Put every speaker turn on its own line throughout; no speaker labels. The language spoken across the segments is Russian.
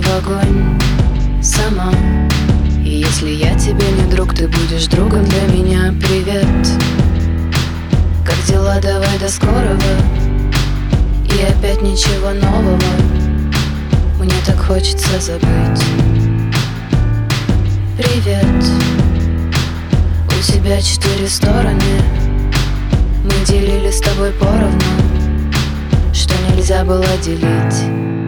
в огонь сама. И если я тебе не друг, ты будешь другом для меня. Привет, как дела? Давай до скорого. И опять ничего нового. Мне так хочется забыть. Привет, у тебя 4 стороны. Мы делили с тобой поровну, что нельзя было делить.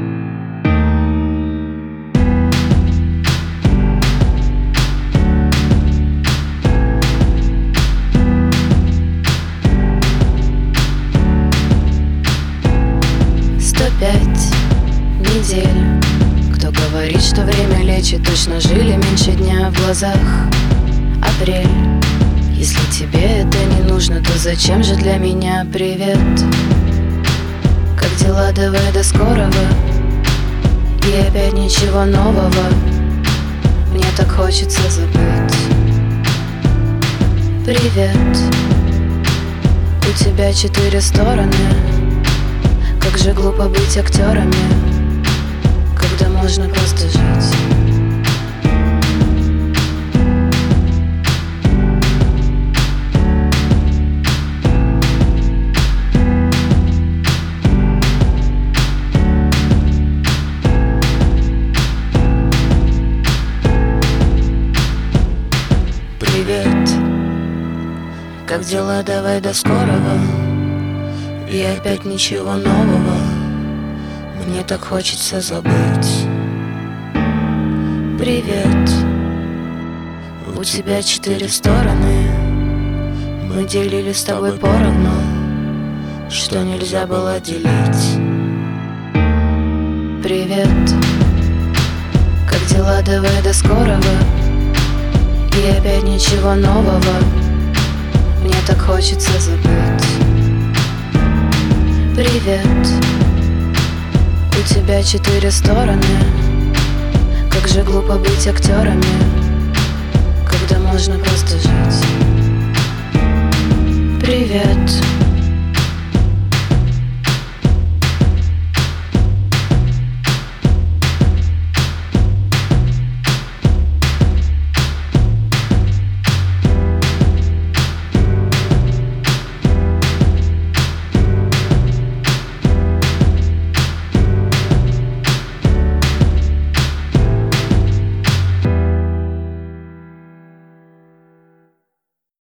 Пять недель. Кто говорит, что время лечит? Точно жили меньше дня в глазах. Апрель. Если тебе это не нужно, то зачем же для меня привет? Как дела? Давай до скорого. И опять ничего нового. Мне так хочется забыть. Привет, у тебя 4 стороны. Как же глупо быть актерами, когда можно просто жить. Привет, как дела? Давай до скорого. И опять ничего нового. Мне так хочется забыть. Привет, у тебя 4 стороны. Мы делили с тобой поровну, что нельзя было делить. Привет, как дела? Давай до скорого. И опять ничего нового. Мне так хочется забыть. Привет, у тебя 4 стороны. Как же глупо быть актерами, когда можно просто жить. Привет.